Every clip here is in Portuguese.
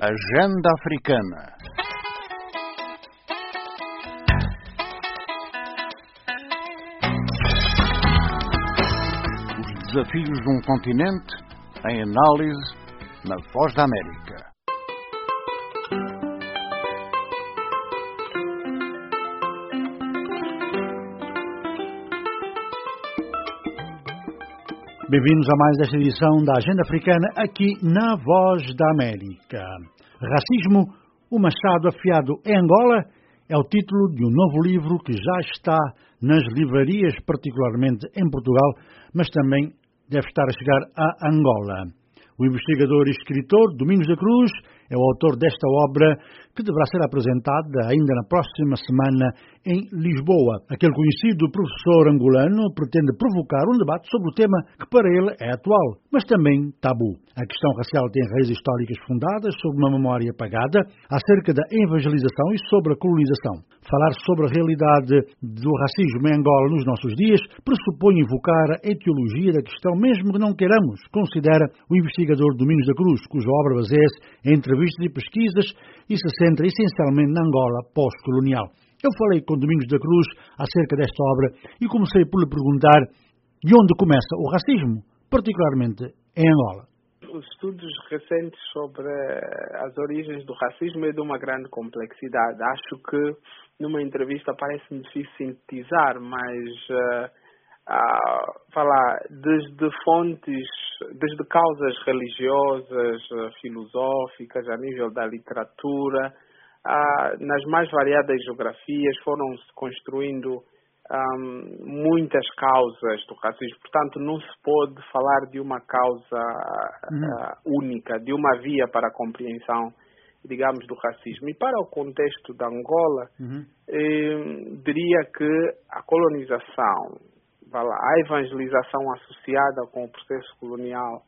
Agenda Africana. Os desafios de um continente em análise na Voz da América. Bem-vindos a mais esta edição da Agenda Africana aqui na Voz da América. Racismo, o machado afiado em Angola é o título de um novo livro que já está nas livrarias, particularmente em Portugal, mas também deve estar a chegar a Angola. O investigador e escritor Domingos da Cruz é o autor desta obra que deverá ser apresentada ainda na próxima semana em Lisboa. Aquele conhecido professor angolano pretende provocar um debate sobre o tema que para ele é atual, mas também tabu. A questão racial tem raízes históricas fundadas sobre uma memória apagada acerca da evangelização e sobre a colonização. Falar sobre a realidade do racismo em Angola nos nossos dias pressupõe invocar a etiologia da questão, mesmo que não queiramos, considera o investigador Domingos da Cruz, cuja obra baseia-se em entrevistas e pesquisas e se centra essencialmente na Angola pós-colonial. Eu falei com Domingos da Cruz acerca desta obra e comecei por lhe perguntar de onde começa o racismo, particularmente em Angola. Os estudos recentes sobre as origens do racismo é de uma grande complexidade. Acho que numa entrevista parece-me difícil sintetizar, mas falar desde fontes, desde causas religiosas, filosóficas, a nível da literatura, nas mais variadas geografias foram-se construindo muitas causas do racismo. Portanto, não se pode falar de uma causa única, de uma via para a compreensão, digamos, do racismo. E para o contexto da Angola, diria que a colonização, a evangelização associada com o processo colonial,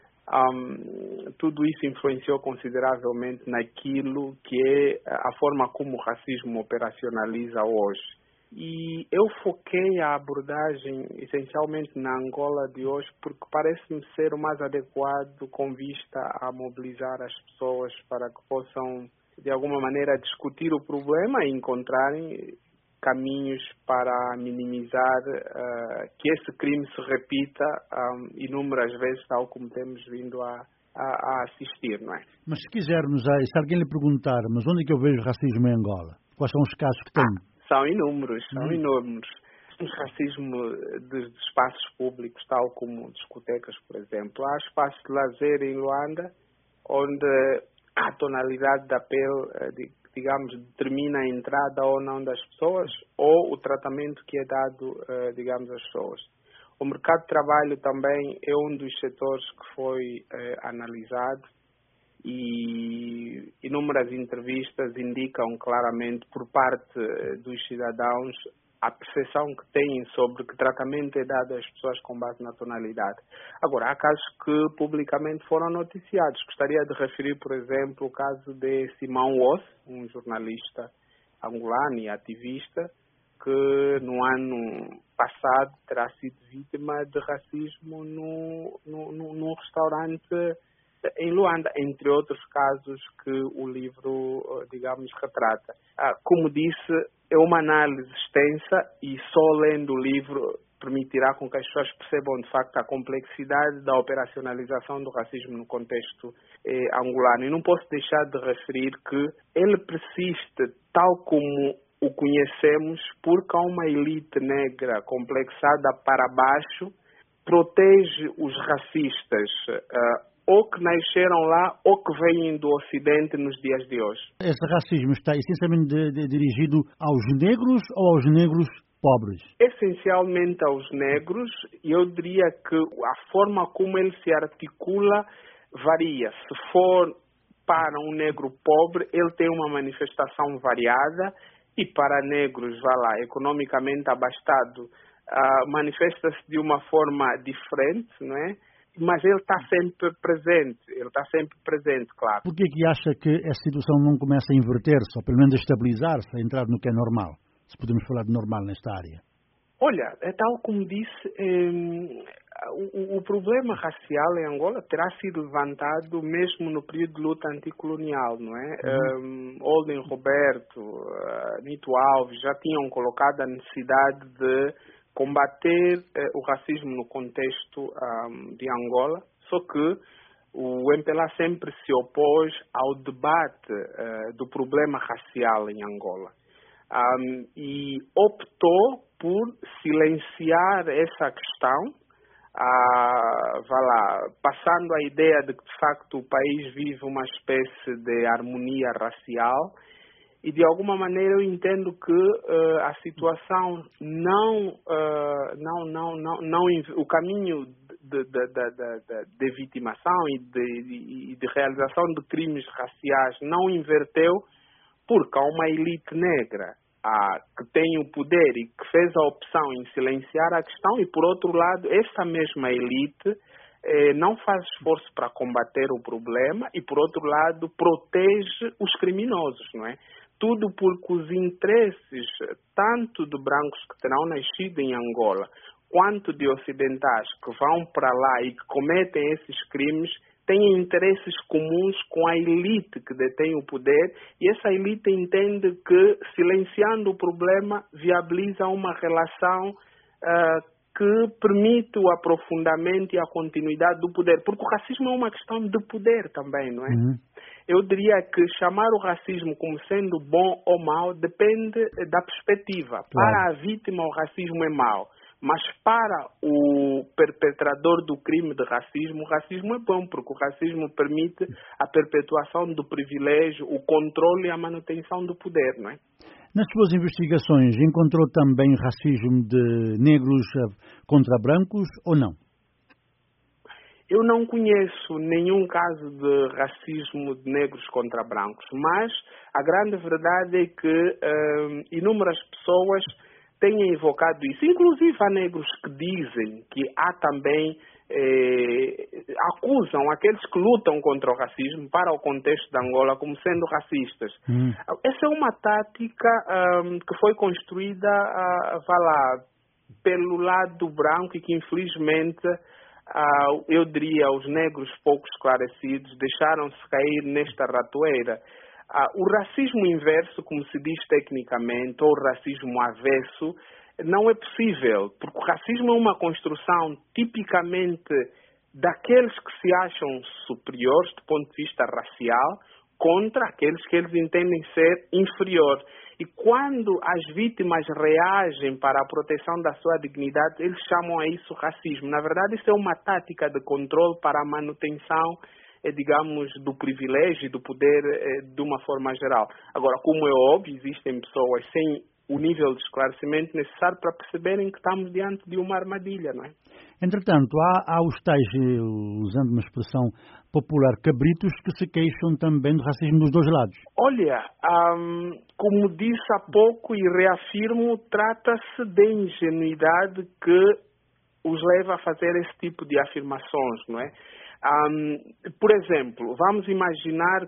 tudo isso influenciou consideravelmente naquilo que é a forma como o racismo operacionaliza hoje. E eu foquei a abordagem essencialmente na Angola de hoje porque parece-me ser o mais adequado com vista a mobilizar as pessoas para que possam, de alguma maneira, discutir o problema e encontrarem caminhos para minimizar que esse crime se repita inúmeras vezes, tal como temos vindo a assistir, não é? Mas se quisermos, se alguém lhe perguntar, mas onde é que eu vejo racismo em Angola? Quais são os casos que tem? São inúmeros, são inúmeros. O racismo de espaços públicos, tal como discotecas, por exemplo. Há espaços de lazer em Luanda, onde a tonalidade da pele, digamos, determina a entrada ou não das pessoas, ou o tratamento que é dado, digamos, às pessoas. O mercado de trabalho também é um dos setores que foi analisado e inúmeras entrevistas indicam claramente por parte dos cidadãos a percepção que têm sobre que tratamento é dado às pessoas com base na tonalidade. Agora, há casos que publicamente foram noticiados. Gostaria de referir, por exemplo, o caso de Simão Woss, um jornalista angolano e ativista, que no ano passado terá sido vítima de racismo num restaurante em Luanda, entre outros casos que o livro, digamos, retrata. Como disse, é uma análise extensa e só lendo o livro permitirá com que as pessoas percebam, de facto, a complexidade da operacionalização do racismo no contexto angolano. E não posso deixar de referir que ele persiste tal como o conhecemos porque há uma elite negra complexada para baixo, protege os racistas, ou que nasceram lá ou que vêm do Ocidente nos dias de hoje. Esse racismo está essencialmente dirigido aos negros ou aos negros pobres? Essencialmente aos negros, e eu diria que a forma como ele se articula varia. Se for para um negro pobre, ele tem uma manifestação variada, e para negros, economicamente abastado, manifesta-se de uma forma diferente, não é? Mas ele está sempre presente, claro. Por que acha que essa situação não começa a inverter-se, ou pelo menos a estabilizar-se, a entrar no que é normal? Se podemos falar de normal nesta área. Olha, é tal como disse, O problema racial em Angola terá sido levantado mesmo no período de luta anticolonial, não é? Olden Roberto, Nito Alves já tinham colocado a necessidade de combater o racismo no contexto de Angola, só que o MPLA sempre se opôs ao debate do problema racial em Angola e optou por silenciar essa questão, passando a ideia de que de facto o país vive uma espécie de harmonia racial. E de alguma maneira eu entendo que a situação o caminho de vitimação e de realização de crimes raciais não inverteu, porque há uma elite negra que tem o poder e que fez a opção em silenciar a questão, e por outro lado essa mesma elite não faz esforço para combater o problema e por outro lado protege os criminosos, não é? Tudo porque os interesses tanto de brancos que terão nascido em Angola quanto de ocidentais que vão para lá e que cometem esses crimes têm interesses comuns com a elite que detém o poder, e essa elite entende que silenciando o problema viabiliza uma relação que permite o aprofundamento e a continuidade do poder, porque o racismo é uma questão de poder também, não é? Eu diria que chamar o racismo como sendo bom ou mau depende da perspectiva. Claro. Para a vítima o racismo é mau, mas para o perpetrador do crime de racismo, o racismo é bom, porque o racismo permite a perpetuação do privilégio, o controle e a manutenção do poder, não é? Nas suas investigações, encontrou também racismo de negros contra brancos ou não? Eu não conheço nenhum caso de racismo de negros contra brancos, mas a grande verdade é que inúmeras pessoas têm evocado isso. Inclusive há negros que dizem que há também, acusam aqueles que lutam contra o racismo para o contexto de Angola como sendo racistas. Essa é uma tática que foi construída, pelo lado branco e que infelizmente, eu diria, os negros pouco esclarecidos deixaram-se cair nesta ratoeira. O racismo inverso, como se diz tecnicamente, ou racismo avesso, não é possível, porque o racismo é uma construção tipicamente daqueles que se acham superiores do ponto de vista racial contra aqueles que eles entendem ser inferiores. E quando as vítimas reagem para a proteção da sua dignidade, eles chamam a isso racismo. Na verdade, isso é uma tática de controle para a manutenção, digamos, do privilégio e do poder de uma forma geral. Agora, como é óbvio, existem pessoas sem o nível de esclarecimento necessário para perceberem que estamos diante de uma armadilha, não é? Entretanto, há os tais, usando uma expressão popular, cabritos, que se queixam também do racismo dos dois lados. Olha, como disse há pouco e reafirmo, trata-se de ingenuidade que os leva a fazer esse tipo de afirmações, não é? Por exemplo, vamos imaginar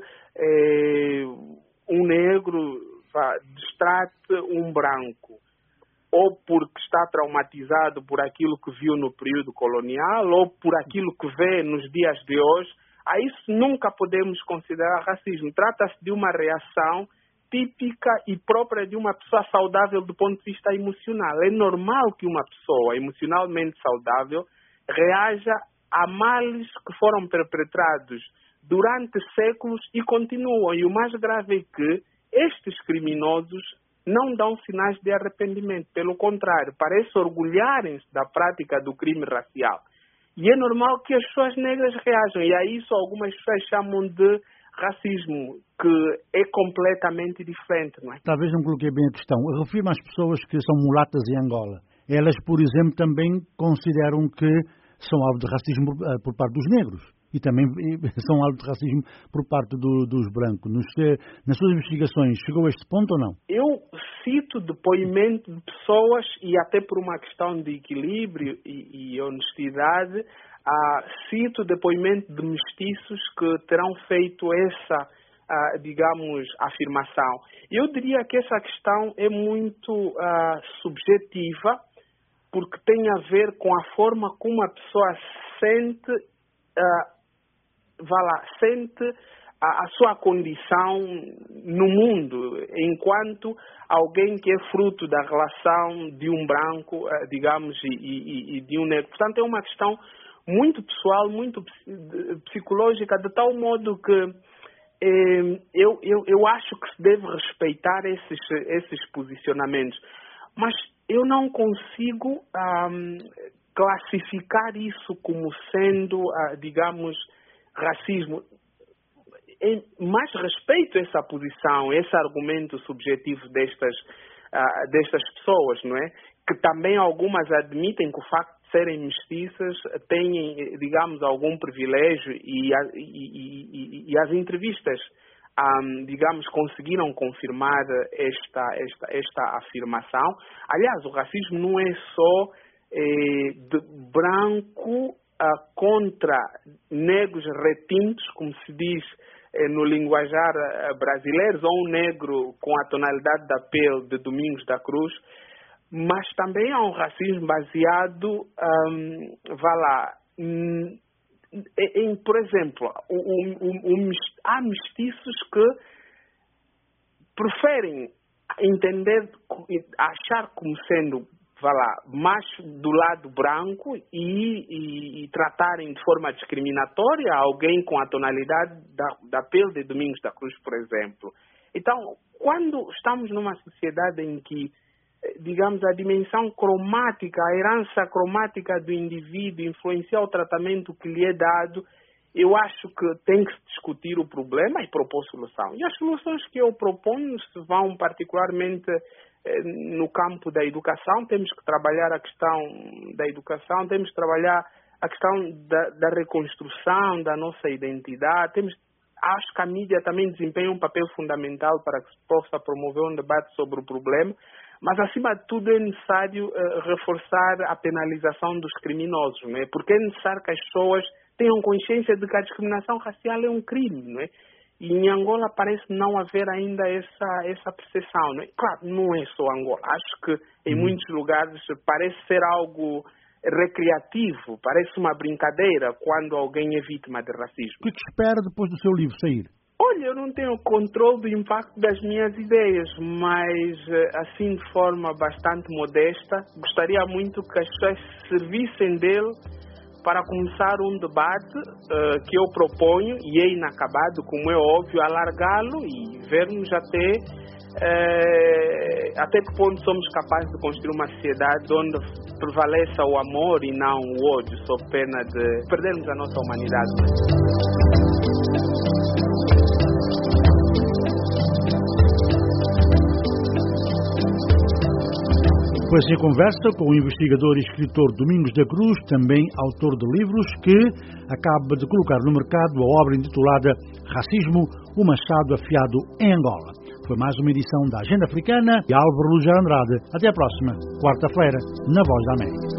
que um negro destrate um branco, ou porque está traumatizado por aquilo que viu no período colonial, ou por aquilo que vê nos dias de hoje, a isso nunca podemos considerar racismo. Trata-se de uma reação típica e própria de uma pessoa saudável do ponto de vista emocional. É normal que uma pessoa emocionalmente saudável reaja a males que foram perpetrados durante séculos e continuam. E o mais grave é que estes criminosos não dão sinais de arrependimento. Pelo contrário, parecem orgulharem-se da prática do crime racial. E é normal que as pessoas negras reajam. E a isso algumas pessoas chamam de racismo, que é completamente diferente, não é? Talvez não coloquei bem a questão. Eu refiro-me às pessoas que são mulatas em Angola. Elas, por exemplo, também consideram que são alvo de racismo por parte dos negros. E também são alvo de racismo por parte dos brancos. Nas suas investigações, chegou a este ponto ou não? Eu cito depoimento de pessoas, e até por uma questão de equilíbrio e honestidade, cito depoimento de mestiços que terão feito essa, digamos, afirmação. Eu diria que essa questão é muito subjetiva, porque tem a ver com a forma como a pessoa sente, sente a sua condição no mundo, enquanto alguém que é fruto da relação de um branco, digamos, e de um negro. Portanto, é uma questão muito pessoal, muito psicológica, de tal modo que eu acho que se deve respeitar esses posicionamentos. Mas eu não consigo classificar isso como sendo, digamos, racismo. Mas respeito essa posição, esse argumento subjetivo destas pessoas, não é? Que também algumas admitem que o facto de serem mestiças têm, digamos, algum privilégio e as entrevistas, digamos, conseguiram confirmar esta afirmação. Aliás, o racismo não é só de branco contra negros retintos, como se diz no linguajar brasileiro, ou um negro com a tonalidade da pele de Domingos da Cruz, mas também há um racismo baseado, por exemplo, há mestiços que preferem entender, achar como sendo, mais do lado branco e tratarem de forma discriminatória alguém com a tonalidade da pele de Domingos da Cruz, por exemplo. Então, quando estamos numa sociedade em que, digamos, a dimensão cromática, a herança cromática do indivíduo influencia o tratamento que lhe é dado, eu acho que tem que se discutir o problema e propor solução. E as soluções que eu proponho se vão particularmente no campo da educação. Temos que trabalhar a questão da educação, temos que trabalhar a questão da reconstrução da nossa identidade. Acho que a mídia também desempenha um papel fundamental para que se possa promover um debate sobre o problema, mas acima de tudo é necessário reforçar a penalização dos criminosos, não é? Porque é necessário que as pessoas tenham consciência de que a discriminação racial é um crime, não é? E em Angola parece não haver ainda essa percepção, não é? Claro, não é só Angola. Acho que em muitos lugares parece ser algo recreativo, parece uma brincadeira quando alguém é vítima de racismo. O que espera depois do seu livro sair? Olha, eu não tenho controle do impacto das minhas ideias, mas assim de forma bastante modesta, gostaria muito que as pessoas servissem dele para começar um debate que eu proponho, e é inacabado, como é óbvio, alargá-lo e vermos até que ponto somos capazes de construir uma sociedade onde prevaleça o amor e não o ódio, sob pena de perdermos a nossa humanidade. Depois em conversa com o investigador e escritor Domingos da Cruz, também autor de livros, que acaba de colocar no mercado a obra intitulada Racismo, o Machado Afiado em Angola. Foi mais uma edição da Agenda Africana e Álvaro Lujar Andrade. Até a próxima, quarta-feira, na Voz da América.